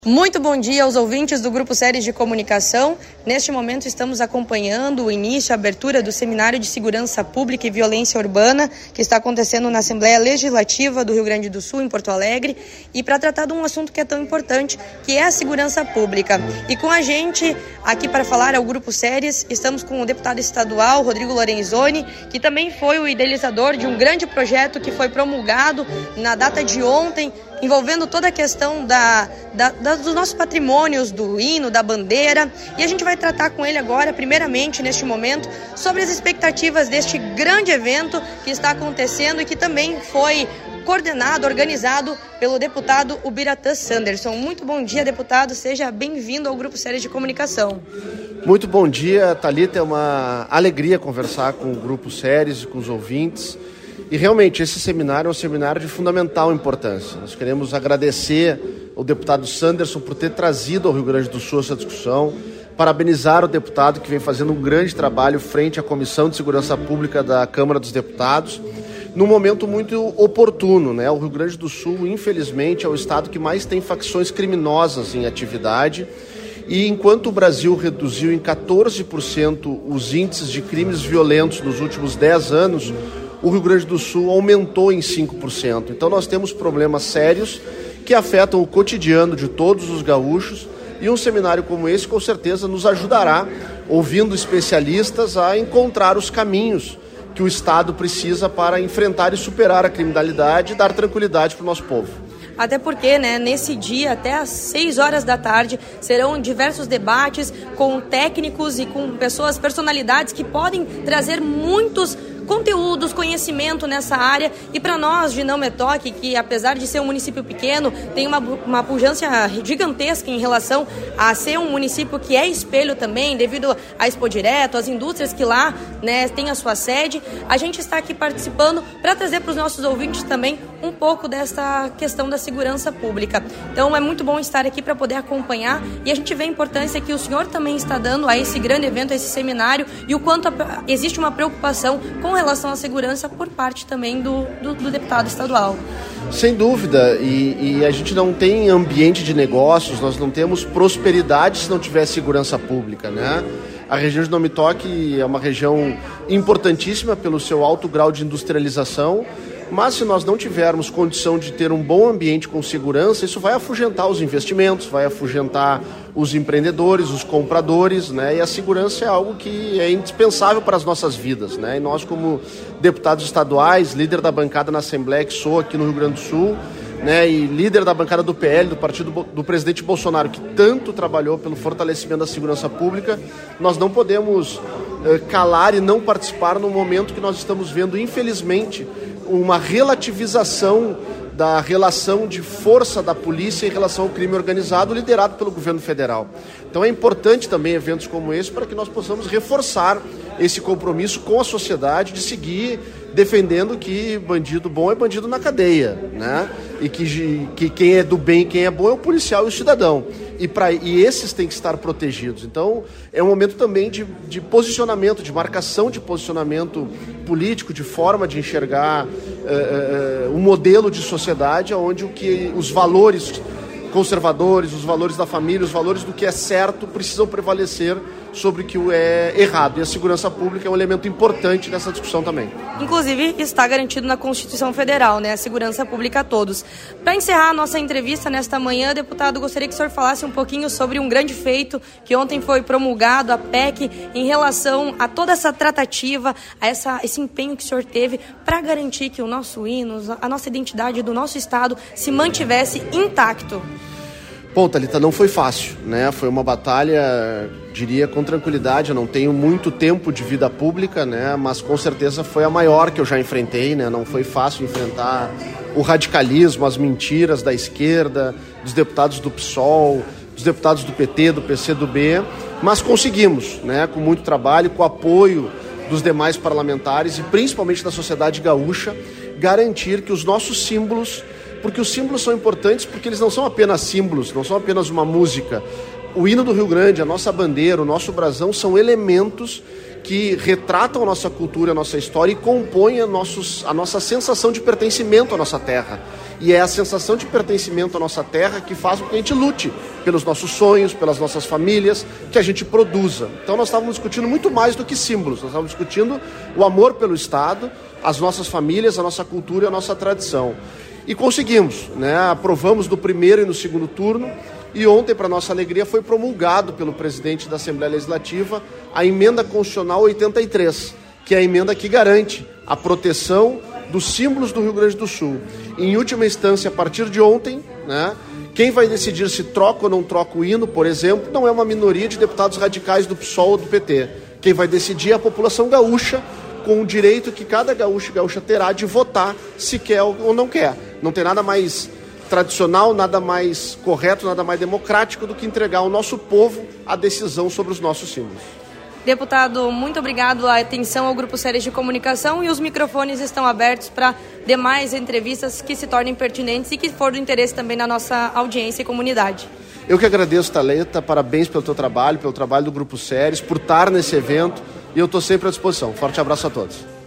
Muito bom dia aos ouvintes do Grupo Séries de Comunicação. Neste momento estamos acompanhando o início, a abertura do Seminário de Segurança Pública e Violência Urbana, que está acontecendo na Assembleia Legislativa do Rio Grande do Sul, em Porto Alegre, e para tratar de um assunto que é tão importante, que é a segurança pública. E com a gente, aqui para falar ao Grupo Séries, estamos com o deputado estadual, Rodrigo Lorenzoni, que também foi o idealizador de um grande projeto que foi promulgado na data de ontem, envolvendo toda a questão dos nossos patrimônios, do hino, da bandeira. E a gente vai tratar com ele agora, primeiramente, neste momento, sobre as expectativas deste grande evento que está acontecendo e que também foi coordenado, organizado pelo deputado Ubiratã Sanderson. Muito bom dia, deputado. Seja bem-vindo ao Grupo Séries de Comunicação. Muito bom dia, Thalita. É uma alegria conversar com o Grupo Séries e com os ouvintes. E realmente esse seminário é um seminário de fundamental importância. Nós queremos agradecer ao deputado Sanderson por ter trazido ao Rio Grande do Sul essa discussão, parabenizar o deputado que vem fazendo um grande trabalho frente à Comissão de Segurança Pública da Câmara dos Deputados, num momento muito oportuno, né? O Rio Grande do Sul, infelizmente, é o estado que mais tem facções criminosas em atividade. E enquanto o Brasil reduziu em 14% os índices de crimes violentos nos últimos 10 anos, o Rio Grande do Sul aumentou em 5%. Então nós temos problemas sérios que afetam o cotidiano de todos os gaúchos, e um seminário como esse com certeza nos ajudará, ouvindo especialistas, a encontrar os caminhos que o Estado precisa para enfrentar e superar a criminalidade e dar tranquilidade para o nosso povo. Até porque, nesse dia, até às 6 horas da tarde, serão diversos debates com técnicos e com personalidades que podem trazer muitos conteúdos, conhecimento nessa área. E para nós de Não Me Toque, que apesar de ser um município pequeno, tem uma pujança gigantesca em relação a ser um município que é espelho também, devido à Expo Direto, às indústrias que lá têm a sua sede. A gente está aqui participando para trazer para os nossos ouvintes também um pouco dessa questão da segurança pública. Então é muito bom estar aqui para poder acompanhar, e a gente vê a importância que o senhor também está dando a esse grande evento, a esse seminário, e o quanto existe uma preocupação com relação à segurança por parte também do deputado estadual. Sem dúvida, e a gente não tem ambiente de negócios, nós não temos prosperidade se não tiver segurança pública, né? A região de Não Me Toque é uma região importantíssima pelo seu alto grau de industrialização, mas se nós não tivermos condição de ter um bom ambiente com segurança, isso vai afugentar os investimentos, vai afugentar os empreendedores, os compradores, né? E a segurança é algo que é indispensável para as nossas vidas, né? E nós, como deputados estaduais, líder da bancada na Assembleia, que sou aqui no Rio Grande do Sul, né, e líder da bancada do PL, do partido do presidente Bolsonaro, que tanto trabalhou pelo fortalecimento da segurança pública, nós não podemos calar e não participar no momento que nós estamos vendo, infelizmente, uma relativização da relação de força da polícia em relação ao crime organizado, liderado pelo governo federal. Então é importante também eventos como esse para que nós possamos reforçar esse compromisso com a sociedade de seguir defendendo que bandido bom é bandido na cadeia, né? E que quem é do bem, quem é bom é o policial e o cidadão. E esses têm que estar protegidos. Então, é um momento também de posicionamento, de marcação de posicionamento político, de forma de enxergar um modelo de sociedade onde os valores conservadores, os valores da família, os valores do que é certo precisam prevalecer sobre o que é errado. E a segurança pública é um elemento importante nessa discussão também. Inclusive, está garantido na Constituição Federal, a segurança pública a todos. Para encerrar a nossa entrevista nesta manhã, deputado, gostaria que o senhor falasse um pouquinho sobre um grande feito que ontem foi promulgado, a PEC, em relação a toda essa tratativa, a esse empenho que o senhor teve para garantir que o nosso hino, a nossa identidade do nosso Estado se mantivesse intacto. Bom, Thalita, não foi fácil, né? Foi uma batalha, diria, com tranquilidade. Eu não tenho muito tempo de vida pública, né? Mas com certeza foi a maior que eu já enfrentei, né? Não foi fácil enfrentar o radicalismo, as mentiras da esquerda, dos deputados do PSOL, dos deputados do PT, do PCdoB, mas conseguimos, né? Com muito trabalho, com o apoio dos demais parlamentares e principalmente da sociedade gaúcha, garantir que os nossos símbolos, porque os símbolos são importantes, porque eles não são apenas símbolos, não são apenas uma música. O hino do Rio Grande, a nossa bandeira, o nosso brasão são elementos que retratam a nossa cultura, a nossa história e compõem a nossa sensação de pertencimento à nossa terra. E é a sensação de pertencimento à nossa terra que faz com que a gente lute pelos nossos sonhos, pelas nossas famílias, que a gente produza. Então nós estávamos discutindo muito mais do que símbolos, nós estávamos discutindo o amor pelo Estado, as nossas famílias, a nossa cultura e a nossa tradição. E conseguimos, né? Aprovamos no primeiro e no segundo turno, e ontem, para nossa alegria, foi promulgado pelo presidente da Assembleia Legislativa a Emenda Constitucional 83, que é a emenda que garante a proteção dos símbolos do Rio Grande do Sul. E, em última instância, a partir de ontem, né, quem vai decidir se troca ou não troca o hino, por exemplo, não é uma minoria de deputados radicais do PSOL ou do PT. Quem vai decidir é a população gaúcha, com o direito que cada gaúcho e gaúcha terá de votar se quer ou não quer. Não tem nada mais tradicional, nada mais correto, nada mais democrático do que entregar ao nosso povo a decisão sobre os nossos símbolos. Deputado, muito obrigado. A atenção ao Grupo Séries de Comunicação, e os microfones estão abertos para demais entrevistas que se tornem pertinentes e que for do interesse também da nossa audiência e comunidade. Eu que agradeço, Thalita, parabéns pelo teu trabalho, pelo trabalho do Grupo Séries, por estar nesse evento, e eu estou sempre à disposição. Forte abraço a todos.